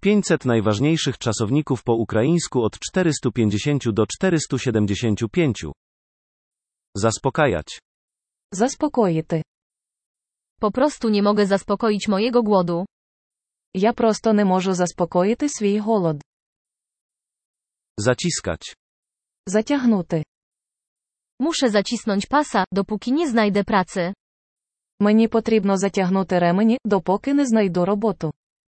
500 najważniejszych czasowników po ukraińsku od 450 do 475. Zaspokajać. Заспокоїти. Po prostu nie mogę zaspokoić mojego głodu. Я просто не можу заспокоїти свій голод. Zaciskać. Затягнути. Muszę zacisnąć pasa, dopóki nie znajdę pracy. Мені потрібно затягнути ремені, допоки не знайду роботу.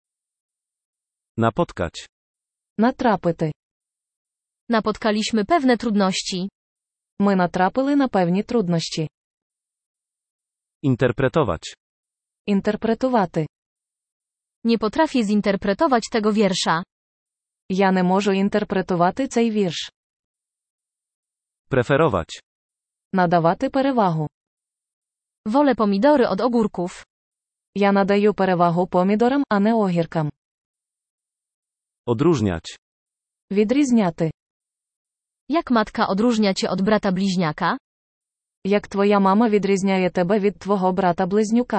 Napotkać. Натрапити. Napotkaliśmy pewne trudności. Ми натрапили на певні труднощі. Interpretować. Інтерпретувати. Nie potrafię zinterpretować tego wiersza. Я не можу інтерпретувати цей вірш. Preferować. Надавати перевагу. Wolę pomidory od ogórków. Я надаю перевагу помідорам, а не огіркам. Odróżniać. Відрізняти. Jak matka odróżnia cię od brata bliźniaka? Як твоя мама відрізняє тебе від твого брата-близнюка.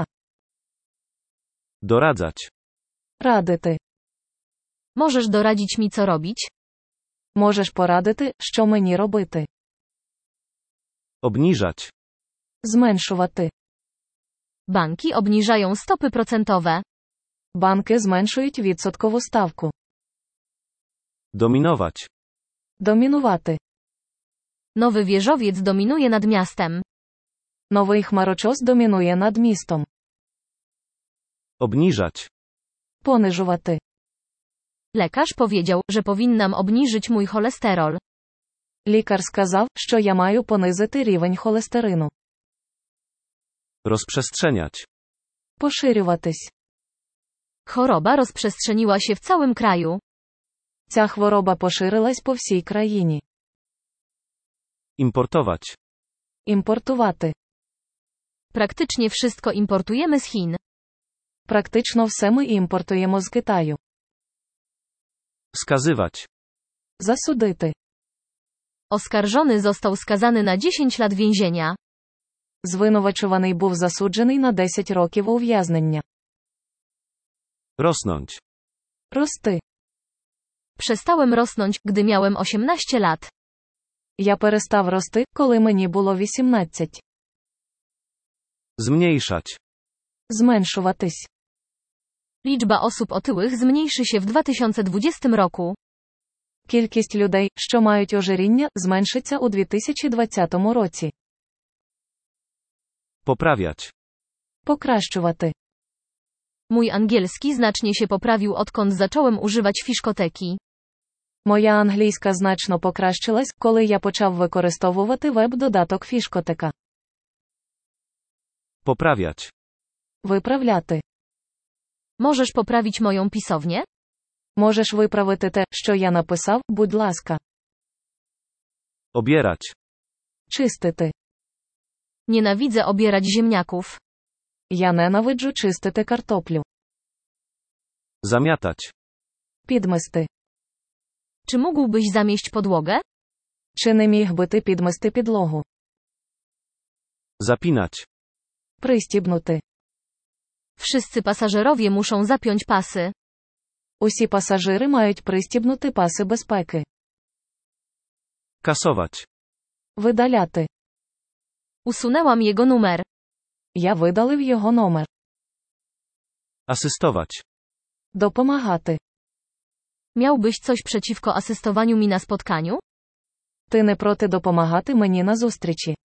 Doradzać. Радити. Możesz doradzić mi, co robić? Можеш порадити, що мені робити. Obniżać. Зменшувати. Banki obniżają stopy procentowe. Банки зменшують відсоткову ставку. Dominować. Домінувати. Nowy wieżowiec dominuje nad miastem. Новий хмарочос домінує над містом. Obniżać. Понижувати. Lekarz powiedział, że powinnam obniżyć mój cholesterol. Лікар сказав, що я маю понизити рівень холестерину. Rozprzestrzeniać. Поширюватись. Choroba rozprzestrzeniła się w całym kraju. Ця хвороба поширилась по всій країні. Importować. Імпортувати. Praktycznie wszystko importujemy z Chin. Практично все ми імпортуємо з Китаю. Wskazywać. Засудити. Oskarżony został skazany na 10 lat więzienia. Звинувачуваний був засуджений на 10 років ув'язнення. Rosnąć. Рости. Przestałem rosnąć, gdy miałem 18 lat. Я перестав рости, коли мені було 18. Zmniejszać. Зменшуватись. Liczba osób otyłych zmniejszy się w 2020 roku. Кількість людей, що мають ожиріння, зменшиться у 2020 році. Poprawiać. Покращувати. Mój angielski znacznie się poprawił, odkąd zacząłem używać fiszkoteki. Моя англійська значно покращилась, коли я почав використовувати веб-додаток Фішкотека. Poprawiać. Виправляти. Możesz poprawić moją pisownię? Можеш виправити те, що я написав, будь ласка. Obierać. Чистити. Nienawidzę obierać ziemniaków. Я ненавиджу чистити картоплю. Zamiatać. Підмести. Czy mógłbyś zamieść podłogę? Чи не міг би ти підмести підлогу? Zapinać. Пристібнути. Wszyscy pasażerowie muszą zapiąć pasy. Усі пасажири мають пристібнути паси безпеки. Kasować. Видаляти. Usunęłam jego numer. Я видалив його номер. Asystować. Допомагати. Miałbyś coś przeciwko asystowaniu mi na spotkaniu? Ти не проти допомагати мені на зустрічі.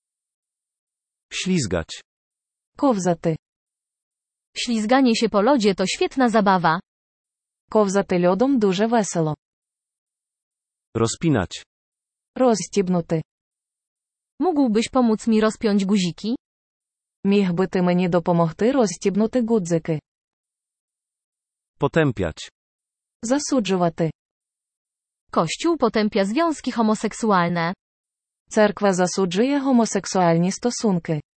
Ślizgać. Ковзати. Ślizganie się po lodzie to świetna zabawa. Ковзати льодом дуже весело. Rozpinać. Розстібнути. Mógłbyś pomóc mi rozpiąć guziki? Міг би ти мені допомогти розстібнути гудзики. Potępiać. Засуджувати. Kościół potępia związki homoseksualne. Церква засуджує гомосексуальні стосунки.